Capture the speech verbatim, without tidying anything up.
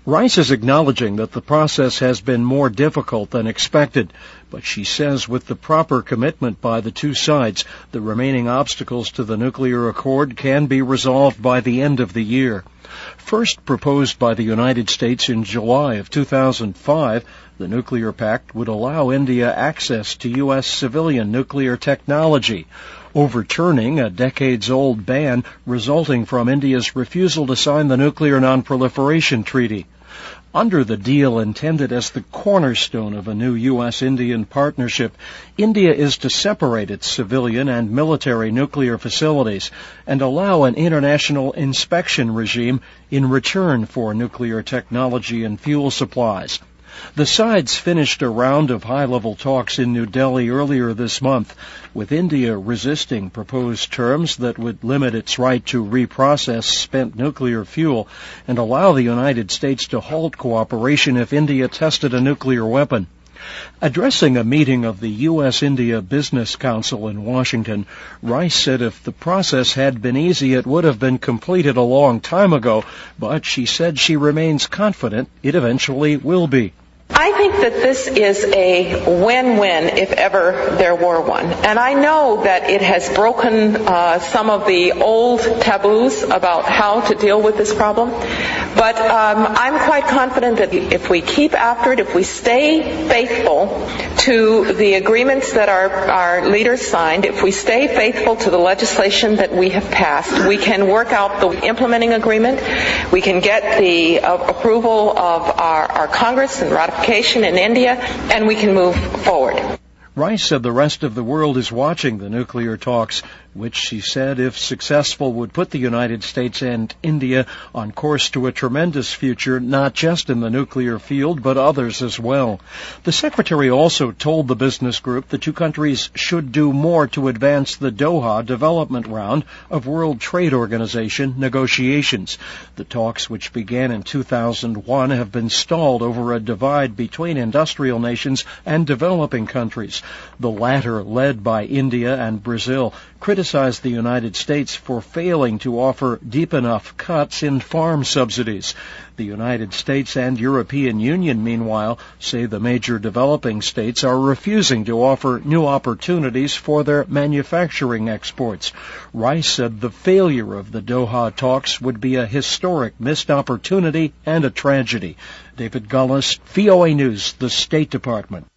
Rice is acknowledging that the process has been more difficult than expected, but she says with the proper commitment by the two sides, the remaining obstacles to the nuclear accord can be resolved by the end of the year. First proposed by the United States in July of two thousand five, the Nuclear Pact would allow India access to U S civilian nuclear technology, overturning a decades-old ban resulting from India's refusal to sign the Nuclear Non-Proliferation Treaty. Under the deal intended as the cornerstone of a new U S Indian partnership, India is to separate its civilian and military nuclear facilities and allow an international inspection regime in return for nuclear technology and fuel supplies. The sides finished a round of high-level talks in New Delhi earlier this month, with India resisting proposed terms that would limit its right to reprocess spent nuclear fuel and allow the United States to halt cooperation if India tested a nuclear weapon. Addressing a meeting of the U S India Business Council in Washington, Rice said if the process had been easy, it would have been completed a long time ago, but she said she remains confident it eventually will be. I think that this is a win-win if ever there were one. And I know that it has broken uh, some of the old taboos about how to deal with this problem. But um, I'm quite confident that if we keep after it, if we stay faithful to the agreements that our, our leaders signed, if we stay faithful to the legislation that we have passed, we can work out the implementing agreement, we can get the uh, approval of our, our Congress and ratification in India, and we can move forward. Rice said the rest of the world is watching the nuclear talks, which she said, if successful, would put the United States and India on course to a tremendous future, not just in the nuclear field, but others as well. The secretary also told the business group the two countries should do more to advance the Doha development round of World Trade Organization negotiations. The talks, which began in two thousand one, have been stalled over a divide between industrial nations and developing countries. The latter, led by India and Brazil, criticized the United States for failing to offer deep enough cuts in farm subsidies. The United States and European Union, meanwhile, say the major developing states are refusing to offer new opportunities for their manufacturing exports. Rice said the failure of the Doha talks would be a historic missed opportunity and a tragedy. David Gullis, V O A News, the State Department.